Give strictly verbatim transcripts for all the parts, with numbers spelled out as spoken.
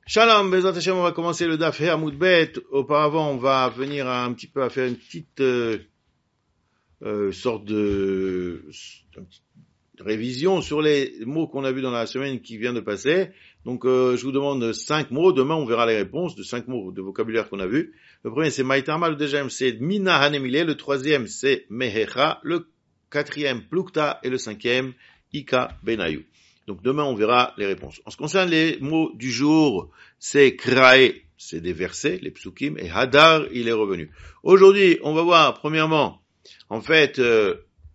Shalom, Bezrat Hashem, on va commencer le Daf Hamoud Bet. Auparavant, on va venir à un petit peu à faire une petite euh, euh, sorte de, de révision sur les mots qu'on a vus dans la semaine qui vient de passer. Donc, euh, je vous demande cinq mots. Demain, on verra les réponses de cinq mots de vocabulaire qu'on a vus. Le premier, c'est Maïtama. Le deuxième, c'est Mina Hanemile. Le troisième, c'est Mehecha. Le quatrième, Plukta. Et le cinquième, Ika Benayu. Donc demain, on verra les réponses. En ce qui concerne les mots du jour, c'est Krae, c'est des versets, les psukim, et Hadar, il est revenu. Aujourd'hui, on va voir, premièrement, en fait, euh,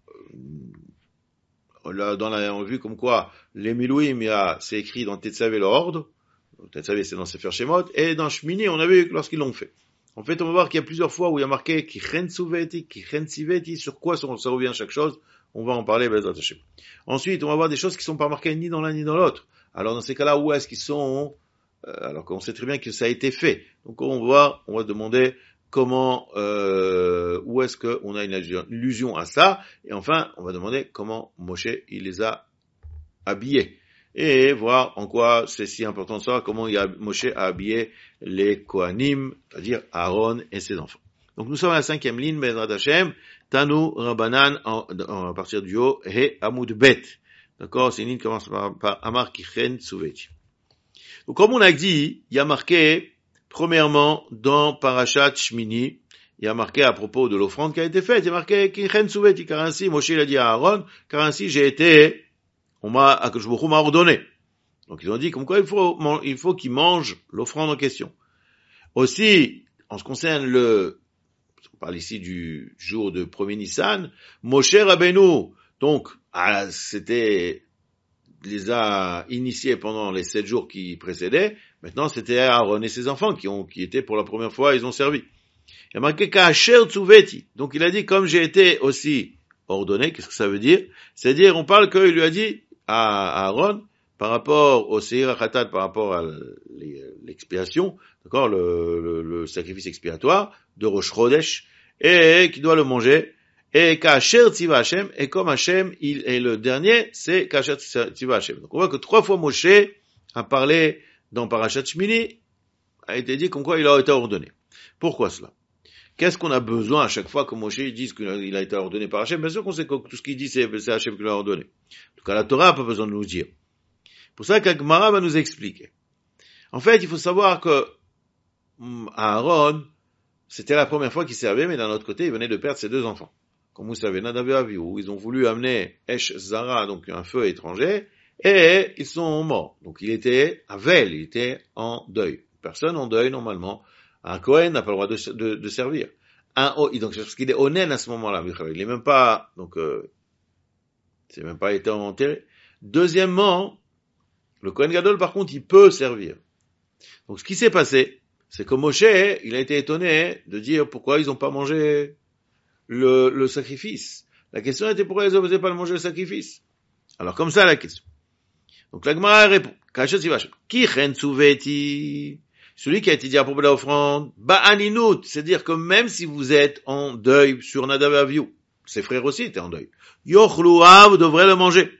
là, dans la, on a vu comme quoi, les Milouim, il y a, c'est écrit dans Tetzavé l'ordre, Tetzavé c'est dans Sefer Shemot, et dans Shmini, on a vu lorsqu'ils l'ont fait. En fait, on va voir qu'il y a plusieurs fois où il y a marqué Kichen Suveti, Kichen Siveti, sur quoi ça revient chaque chose. On va en parler, Bezrat Hashem. Ensuite, on va voir des choses qui sont pas marquées ni dans l'un ni dans l'autre. Alors, dans ces cas-là, où est-ce qu'ils sont, euh, alors qu'on sait très bien que ça a été fait. Donc, on va voir, on va demander comment, euh, où est-ce qu'on a une allusion à ça. Et enfin, on va demander comment Moshe, il les a habillés. Et voir en quoi c'est si important de savoir comment il a, Moshe a habillé les Kohanim, c'est-à-dire Aaron et ses enfants. Donc, nous sommes à la cinquième ligne, Bezrat Hashem. Tanu Rabbanan, à partir du haut, He Amud Bet. D'accord? C'est une ligne qui commence par, par Amar Kichen Suveti. Donc, comme on a dit, il y a marqué, premièrement, dans Parashat Shmini, il y a marqué à propos de l'offrande qui a été faite, il y a marqué Kichen Suveti, car ainsi, Moshe l'a dit à Aaron, car ainsi j'ai été, on m'a, Akadosh Baruch Hu m'a ordonné. Donc, ils ont dit, comme quoi il faut, il faut qu'ils mangent l'offrande en question. Aussi, en ce qui concerne le, on parle ici du jour de premier Nissan, Moshe Rabbeinu, donc, ah, c'était, les a initiés pendant les sept jours qui précédaient, maintenant c'était Aaron et ses enfants qui ont, qui étaient pour la première fois, ils ont servi. Il y a marqué Ka'asher Tsuveti, donc il a dit, comme j'ai été aussi ordonné, qu'est-ce que ça veut dire? C'est-à-dire, on parle qu'il lui a dit à Aaron, par rapport au Seir HaChatat, par rapport à l'expiation, d'accord, le, le, le sacrifice expiatoire de Rosh Chodesh, et qui doit le manger, et Ka'asher Tziva Hashem, et comme Hashem, il est le dernier, c'est Ka'asher Tziva Hashem. Donc on voit que trois fois Moshe a parlé dans Parashat Shmini, a été dit comme quoi il a été ordonné. Pourquoi cela? Qu'est-ce qu'on a besoin à chaque fois que Moshe dise qu'il a été ordonné par Hashem? Bien sûr qu'on sait que tout ce qu'il dit, c'est, c'est Hashem qui l'a ordonné. En tout cas, la Torah n'a pas besoin de nous dire. Pour ça qu'Agmara va nous expliquer. En fait, il faut savoir que Aaron, c'était la première fois qu'il servait, mais d'un autre côté, il venait de perdre ses deux enfants. Comme vous savez, Nadav et Avihu, ils ont voulu amener Esh Zara, donc un feu étranger, et ils sont morts. Donc il était Avel, il était en deuil. Personne en deuil, normalement. Un Kohen n'a pas le droit de, de, de servir. Un, donc, parce qu'il est onen à ce moment-là, il n'est même pas, donc, euh, c'est même pas été enterré. Deuxièmement, le Kohen Gadol, par contre, il peut servir. Donc, ce qui s'est passé, c'est que Moshe, il a été étonné de dire pourquoi ils n'ont pas mangé le, le sacrifice. La question était pourquoi ils n'osaient pas manger le sacrifice. Alors, comme ça, la question. Donc, la Gemara répond, Kichen Tsuveti, celui qui a été dit à propos de l'offrande, Ba'aninut, c'est-à-dire que même si vous êtes en deuil sur Nadav et Avihu, ses frères aussi étaient en deuil, Yochloua, vous devrez le manger.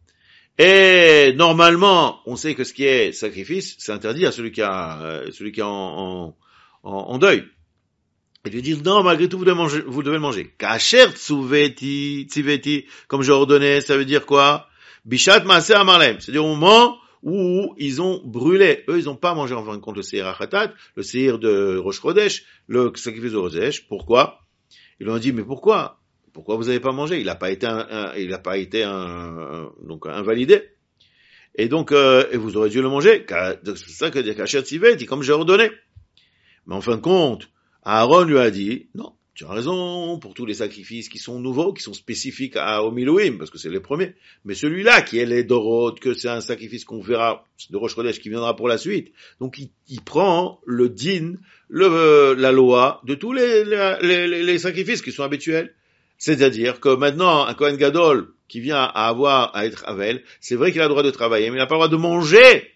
Et normalement, on sait que ce qui est sacrifice, c'est interdit à celui qui a, euh, celui qui est en, en, en, en deuil. Et lui dire non, malgré tout, vous devez manger, vous devez le manger. Kasher tsuveti, tsiveti, comme j'ai ordonné, ça veut dire quoi? Bishat maaser amarlem, c'est-à-dire au moment où ils ont brûlé. Eux, ils n'ont pas mangé en fin de compte le Seir HaChatat, le Seir de Rosh Chodesh, le sacrifice de Rosh Chodesh. Pourquoi? Ils leur ont dit, mais pourquoi? Pourquoi vous n'avez pas mangé? Il n'a pas été, un, un, il n'a pas été un, un, donc invalidé. Et donc, euh, et vous aurez dû le manger. C'est ça que dit Kasher Tzivet, dit comme j'ai ordonné. Mais en fin de compte, Aaron lui a dit, non, tu as raison pour tous les sacrifices qui sont nouveaux, qui sont spécifiques à au Milouim, parce que c'est les premiers. Mais celui-là, qui est les Dorot, que c'est un sacrifice qu'on verra de Rosh Chodesh qui viendra pour la suite. Donc, il, il prend le din, le, la loi de tous les, les, les, les sacrifices qui sont habituels. C'est-à-dire que maintenant, un Kohen Gadol qui vient à avoir, à être Avel, c'est vrai qu'il a le droit de travailler, mais il n'a pas le droit de manger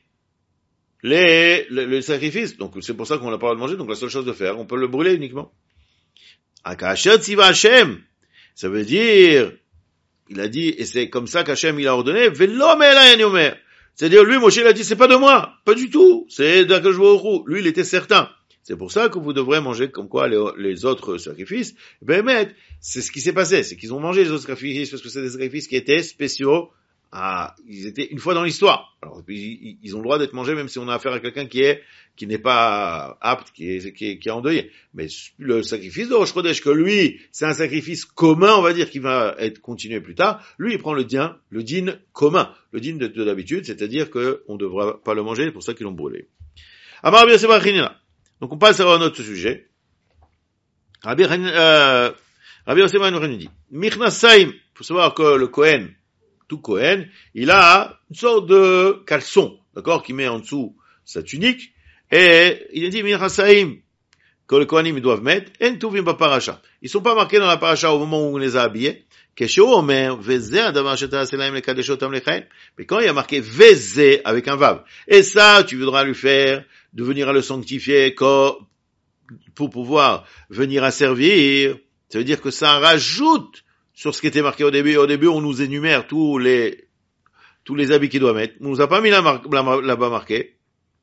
les, les, les sacrifices. Donc, c'est pour ça qu'on n'a pas le droit de manger, donc la seule chose de faire, on peut le brûler uniquement. Akasher Tziva Hashem, ça veut dire, il a dit, et c'est comme ça qu'Hashem il a ordonné, Velo Me'ela Yomer, C'est-à-dire, lui, Moshe, il a dit, c'est pas de moi. Pas du tout. C'est d'Akadosh Baruch Hu. Lui, il était certain. C'est pour ça que vous devrez manger comme quoi les, les autres sacrifices. Ben, mais, c'est ce qui s'est passé. C'est qu'ils ont mangé les autres sacrifices parce que c'est des sacrifices qui étaient spéciaux. Ah, ils étaient une fois dans l'histoire. Alors, ils, ils ont le droit d'être mangés même si on a affaire à quelqu'un qui est, qui n'est pas apte, qui est, qui est, qui est endeuillé. Mais le sacrifice de Rosh Chodesh, que lui, c'est un sacrifice commun, on va dire, qui va être continué plus tard. Lui, il prend le din, le din commun, le din de, de l'habitude, c'est-à-dire que on ne devra pas le manger, c'est pour ça qu'ils l'ont brûlé. Amar Rabbi Yosef bar Chinina. Donc on passe à un autre sujet. Rabbi, euh, Rabbi Yosef bar Chinina dit, Michnasaim, faut savoir que le Kohen, tout Kohen, il a une sorte de caleçon, d'accord, qui met en dessous sa tunique, et il a dit, Michnasaim, que les Kohanim doivent mettre, en tuvim ba parasha. Ils sont pas marqués dans la parasha au moment où on les a habillés. Keshehu omer, veze adavar sheta'aseh lahem lekadeshotam lechaim. Mais quand il y a marqué veze avec un vav, et ça, tu voudras lui faire de venir à le sanctifier pour pouvoir venir à servir, ça veut dire que ça rajoute sur ce qui était marqué au début. Au début, on nous énumère tous les, tous les habits qu'il doit mettre. On nous a pas mis là, là-bas marqué.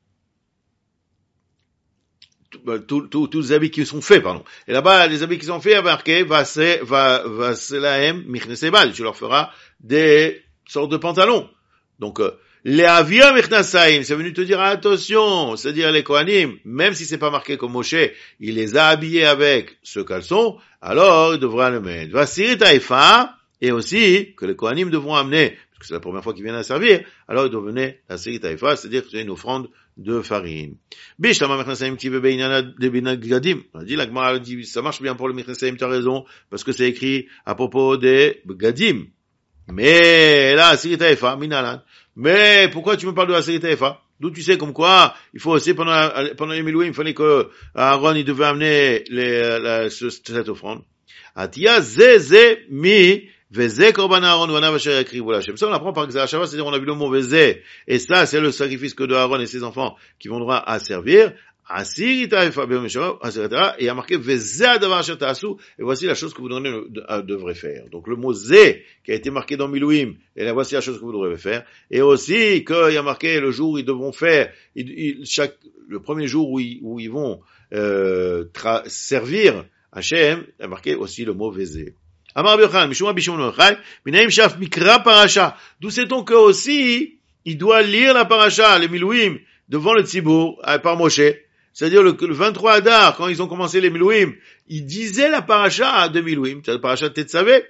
Tous, tous, tous les habits qui sont faits, pardon. Et là-bas, les habits qui sont faits, marqué, va, va, va, selahem, michnesebal. Tu leur feras des sortes de pantalons. Donc, euh, les avia michnasaim, c'est venu te dire, attention, c'est-à-dire les Kohanim, même si c'est pas marqué comme Moshe, il les a habillés avec ce caleçon, alors il devra le mettre. Va sirit haïfa, et aussi, que les Kohanim devront amener, parce que c'est la première fois qu'ils viennent à servir, alors ils doivent venir à sirit haïfa, c'est-à-dire que c'est une offrande de farine. Bishtama michnasaim qui veut beinana de binag gadim. On a dit, la Gemara dit, ça marche bien pour le michnasaim, tu as raison, parce que c'est écrit à propos des gadim. Mais là, sirit haïfa, minalan. Mais pourquoi tu me parles de la Sérita Efa? D'où tu sais comme quoi il faut aussi pendant la, pendant les Milouim, il fallait que Aaron il devait amener les, la, ce, cette offrande. Atia ze ze mi veze korban Aaron vanav asher yakrivu l'Hashem. Ça on apprend par Gzera Shava, c'est-à-dire on a vu le mot veze, et ça c'est le sacrifice que de Aaron et ses enfants qui vont droit à servir. Asirita Efa be'yom Shabbat, asirita, et il y a marqué veze adavar asher ta'asu, et voici la chose que vous devrez faire. Donc le mot ze qui a été marqué dans Milouim, et là voici la chose que vous devrez faire. Et aussi qu'il y a marqué le jour où ils devront faire, ils, ils, chaque le premier jour où ils, où ils vont euh, tra- servir Hachem, il y a marqué aussi le mot veze. Amar Biochal, Mishuma Bishum Nochai, Minaim Shaf Mikra Parasha. D'où sait-on que aussi il doit lire la parasha, les Milouim, devant le Tzibour, par Moshe. C'est-à-dire le, le vingt-trois Adar, quand ils ont commencé les Milouim, ils disaient la paracha de Milouim, c'est la paracha de Tetzavé.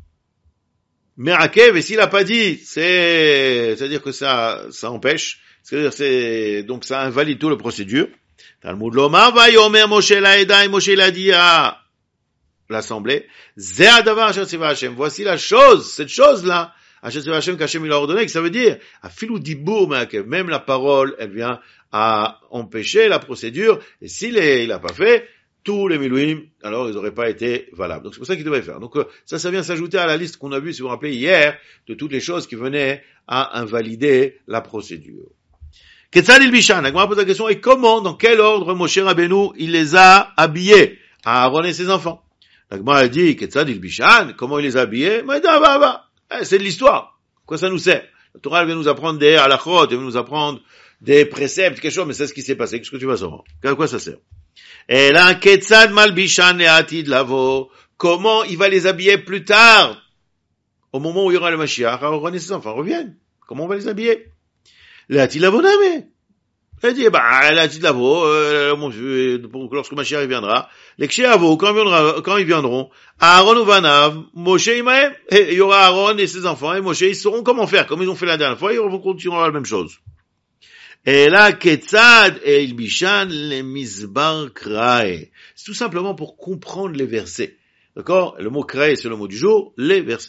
Mais Akev, et s'il a pas dit, c'est, c'est-à-dire que ça, ça empêche, c'est-à-dire c'est, donc ça invalide toute la procédure. Talmud Lomar va yomer Moshe laïda, et Moshe l'a dit à l'assemblée, Zé adavar asher tzivah Hashem. Voici la chose, cette chose-là, asher tzivah Hashem qu'Hashem il a ordonné, que ça veut dire, afilou dibour me'akev, même la parole, elle vient à empêcher la procédure, et s'il est, il a pas fait, tous les Milouim, alors ils n'auraient pas été valables. Donc c'est pour ça qu'ils devaient faire. Donc euh, ça, ça vient s'ajouter à la liste qu'on a vue, si vous vous rappelez, hier, de toutes les choses qui venaient à invalider la procédure. Ketzad il Bishan, la Gemara pose la question, et comment, dans quel ordre Moshe Rabbeinu, il les a habillés, à Aaron et ses enfants? La Gemara a dit, Ketzad il Bishan, comment il les a habillés? Mais bah, bah, bah. Eh, c'est de l'histoire. Quoi ça nous sert? La Torah, elle vient nous apprendre des halachot, elle vient nous apprendre des préceptes, quelque chose, mais c'est ce qui s'est passé. Qu'est-ce que tu vas savoir? À quoi ça sert? Et là, Ketzad Malbishan et Atid Lavo, comment il va les habiller plus tard? Au moment où il y aura le Mashiach, Aaron et ses enfants reviennent. Comment on va les habiller? L'Atid Lavo Name. Elle dit, bah, l'Atid Lavo, euh, lorsque Mashiach viendra, les Kshéavo, quand, quand ils viendront, Aaron ou Vanav, Moshe Imaem, et il y aura Aaron et ses enfants, et Moshe, ils sauront comment faire, comme ils ont fait la dernière fois, ils vont continuer la même chose. Et là, Ketzad et Ilbishan les Mizbar Krae. C'est tout simplement pour comprendre les versets. D'accord? Le mot Krae, c'est le mot du jour, les versets.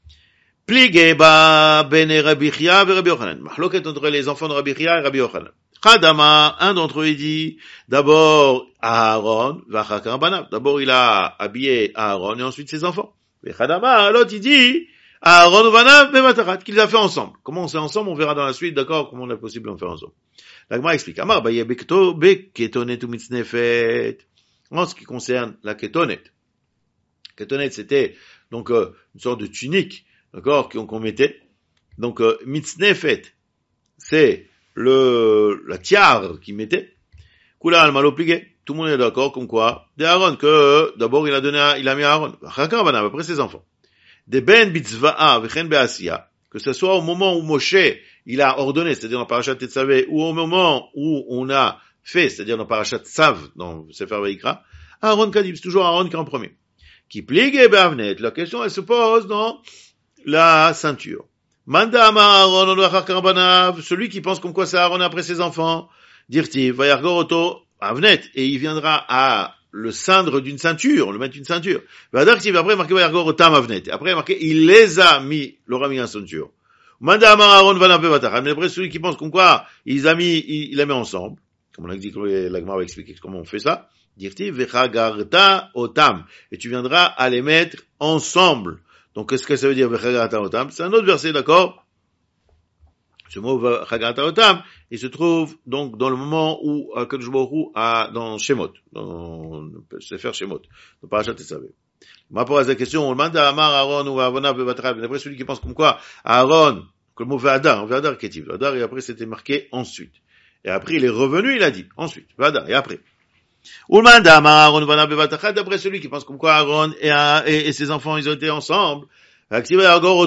Pligeba bene Rabbi Chia et Rabbi Yochanan. Mahloket entre les enfants de Rabbi Chia et Rabbi Yochanan. Chadama, un d'entre eux, il dit, d'abord Aaron, vachakar banav. D'abord, il a habillé Aaron et ensuite ses enfants. Et Chadama, l'autre, il dit, Aaron Vanav Bematarat, qu'ils a fait ensemble. Comment on fait ensemble, on verra dans la suite, d'accord, comment on est possible d'en faire ensemble. La Gemara explique. Amar baye bekto beketonet ou mitznefet. En ce qui concerne la ketonet. Ketonet, c'était, donc, euh, une sorte de tunique, d'accord, qu'on, qu'on mettait. Donc, euh, mitznefet, c'est le, la tiare qu'il mettait. Kula al malo pligué. Tout le monde est d'accord, comme quoi, de Aaron, que, d'abord, il a donné, à, il a mis à Aaron. Après ses enfants. Des ben bitzva'a, v'chen be'asiya. Que ce soit au moment où Moshe, il a ordonné, c'est-à-dire dans Parashat Tetzavé, ou au moment où on a fait, c'est-à-dire dans Parashat Tzav, dans Sefer Vayikra, Aaron Kadim, c'est toujours Aaron qui est en premier. Qui pligue be'avnet. La question, elle se pose dans la ceinture. Manda amar Aaron, on doit karbanav, celui qui pense comme quoi c'est Aaron après ses enfants, dirti, vayargor oto, avnet, et il viendra à le ceindre d'une ceinture, le mettre une ceinture. Vadar qui va après marquer vayargor otam avnet. Après marqué, il les a mis, leur a mis en ceinture. Manda amar Aaron vanape vatach. Mais après celui qui pense comme quoi, ils a mis, il, il les met ensemble. Comme on a dit que la Gemara va expliquer comment on fait ça. Dirti vechagarta otam. Et tu viendras à les mettre ensemble. Donc, qu'est-ce que ça veut dire, vechagarta otam? C'est un autre verset, d'accord? Ce mot, vechagarta otam, il se trouve, donc, dans le moment où, Kadosh Baruch Hu a, dans Shemot, dans, Sefer Shemot, dans Parashat Tetzavé. Ma pose la question, on demande à Amar, Aaron, ou à Avona, Bevatrab, d'après celui qui pense comme quoi, Aaron, que le mot Vadar, Vadar, Ketiv, Vadar, et après, c'était marqué ensuite. Et après, il est revenu, il a dit, ensuite, Vadar, et après. Ulmanda Aaron Vana Bevatachat, d'après celui qui pense comme quoi Aaron et, et, et ses enfants, ils ont été ensemble. D'abord, il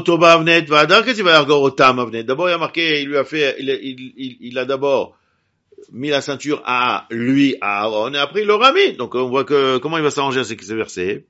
a marqué, il lui a fait, il, il, il, il a d'abord mis la ceinture à lui, à Aaron, et après il l'aura mis. Donc, on voit que, comment il va s'arranger avec ces versets.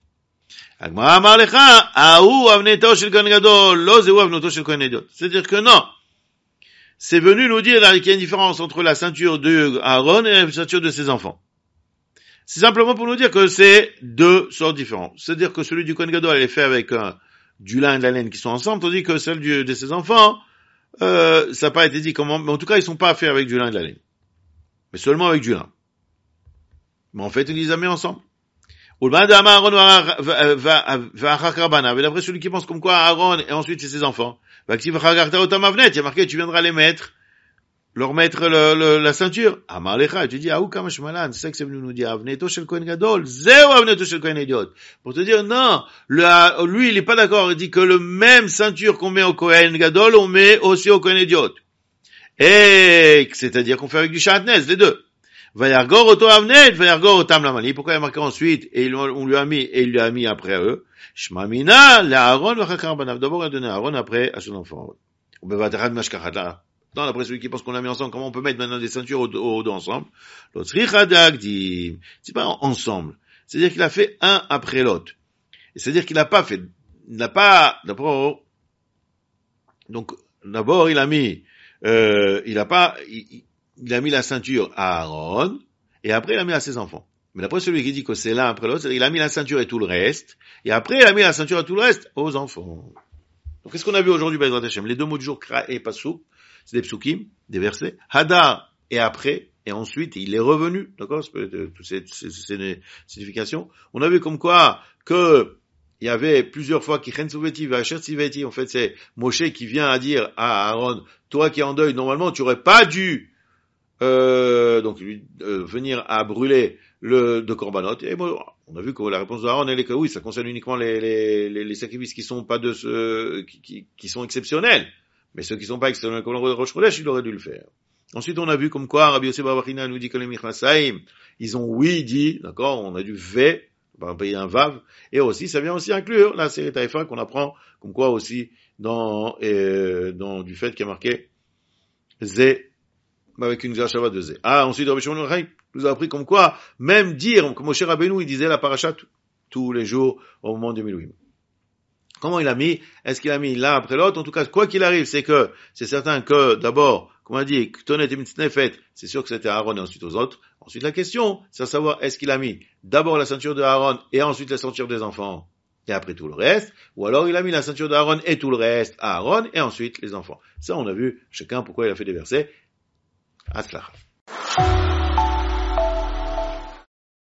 C'est-à-dire que non. C'est venu nous dire qu'il y a une différence entre la ceinture de Aaron et la ceinture de ses enfants. C'est simplement pour nous dire que c'est deux sortes différentes. C'est-à-dire que celui du Kohen Gadol, elle est fait avec euh, du lin et de la laine qui sont ensemble, tandis que celle du, de ses enfants, euh, ça n'a pas été dit comment, mais en tout cas, ils sont pas faits avec du lin et de la laine. Mais seulement avec du lin. Mais en fait, ils les a mis ensemble. Et d'après celui qui pense comme quoi Aaron et ensuite c'est ses enfants. Il y a marqué, tu viendras les mettre, leur mettre le, le, la ceinture. Amalecha, tu dis, ah, kama shmalan, c'est ça que c'est venu nous dire, avneto shel Kohen Gadol, zeo avneto shel Kohen Idiot. Pour te dire, non, le, lui, il est pas d'accord, il dit que le même ceinture qu'on met au Kohen Gadol, on met aussi au Kohen Idiot. Et, c'est-à-dire qu'on fait avec du shatnez, les deux. Vayargor oto avnet, vayargor otam lamali. Pourquoi il a marqué ensuite, et on lui a mis, et il lui a mis après eux? Shmamina, la Aaron, vachakar banav. D'abord, il a donné à Aaron, après, à son enfant. Ou bevatarad mashkachat. Non, d'après celui qui pense qu'on l'a mis ensemble, comment on peut mettre maintenant des ceintures au, au dos ensemble? L'autre, c'est pas ensemble. C'est-à-dire qu'il a fait un après l'autre. C'est-à-dire qu'il n'a pas fait, il n'a pas, d'abord, donc, d'abord, il a mis, euh, il a pas, il, il a mis la ceinture à Aaron, et après, il a mis à ses enfants. Mais d'après celui qui dit que c'est l'un après l'autre, c'est-à-dire qu'il a mis la ceinture et tout le reste, et après, il a mis la ceinture et tout le reste aux enfants. Donc, qu'est-ce qu'on a vu aujourd'hui, Bezrat Hashem? Les deux mots du jour, Kra et Pasuk, c'est des psukim, des versets. Hadar, et après, et ensuite, il est revenu, d'accord? Toutes ces, ces, ces significations. On a vu comme quoi, que, il y avait plusieurs fois qui chen souveti, vachet siveti. En fait, c'est Moshe qui vient à dire à Aaron, toi qui es en deuil, normalement, tu aurais pas dû, euh, donc, euh, venir à brûler le, de Korbanot. Et bon, on a vu que la réponse d'Aaron, elle est que oui, ça concerne uniquement les, les, les, les sacrifices qui sont pas de ce, qui, qui, qui sont exceptionnels. Mais ceux qui sont pas exceptionnels comme le Rosh Chodesh, il aurait dû le faire. Ensuite, on a vu comme quoi, Rabbi Yosef bar Bachina nous dit que les Michnasaim, ils ont oui dit, d'accord, on a dû V, on va payer un Vav, et aussi, ça vient aussi inclure la série Taïfa qu'on apprend, comme quoi aussi, dans, euh, dans du fait qu'il y a marqué Zé, avec une Zachava de Zé. Ah, ensuite, Rabbi Shimon Bar nous a appris comme quoi, même dire, comme Moshe Rabbeinu, il disait la paracha tous les jours au moment du Milouim. Comment il a mis? Est-ce qu'il a mis l'un après l'autre? En tout cas, quoi qu'il arrive, c'est que, c'est certain que, d'abord, comme on a dit, Ktonet et Mitznefet, c'est sûr que c'était Aaron et ensuite aux autres. Ensuite, la question, c'est à savoir, est-ce qu'il a mis d'abord la ceinture de Aaron et ensuite la ceinture des enfants et après tout le reste? Ou alors il a mis la ceinture d'Aaron et tout le reste à Aaron et ensuite les enfants. Ça, on a vu chacun pourquoi il a fait des versets. Atzlacha.